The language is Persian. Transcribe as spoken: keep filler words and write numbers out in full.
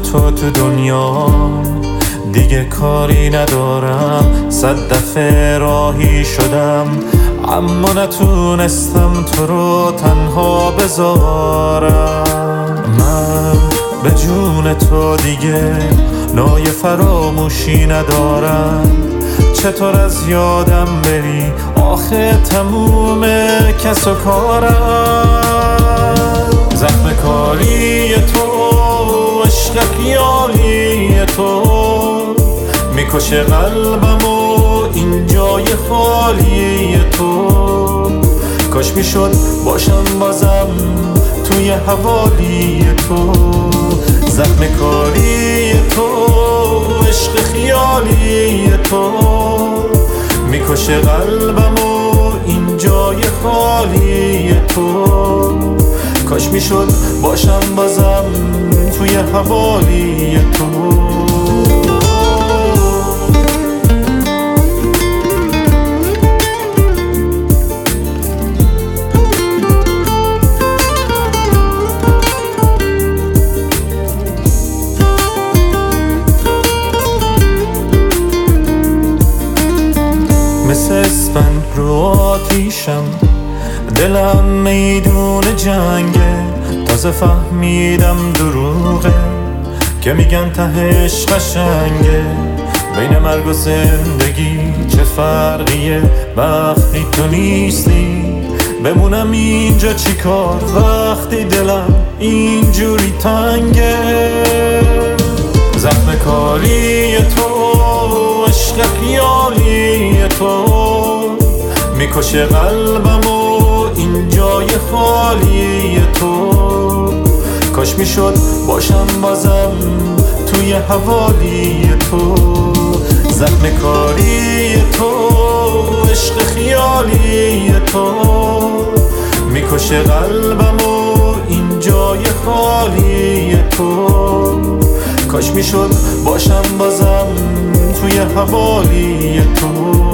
تو تو دنیا دیگه کاری ندارم. صد دفعه راهی شدم اما نتونستم تو رو تنها بذارم. من به جون تو دیگه نای فراموشی ندارم. چطور از یادم بری آخه تموم کس و کارم. زخم کاری تو عشق خیالی تو میکشه قلبم و این جای خالی تو. کاش میشد باشم بازم توی حوالی تو. زخم کاری تو عشق خیالی تو میکشه قلبم و این جای خالی تو. کاش میشد باشم بازم توی حوالی تو. مثل اسفند رو آتیشم دلم میدون جنگه. تازه فهمیدم دروغه که میگن تهش قشنگه. بین مرگ و زندگی چه فرقیه وقتی تو نیستی؟ بمونم اینجا چی کار وقتی دلم اینجوری تنگه؟ زخم کاری تو عشق خیالی تو میکشه قلبم و این جای خالی تو. کاش میشد باشم بازم توی حوالی تو. زخم کاری تو عشق خیالی تو میکشه قلبم و این جای خالی تو. کاش میشد باشم بازم توی حوالی تو.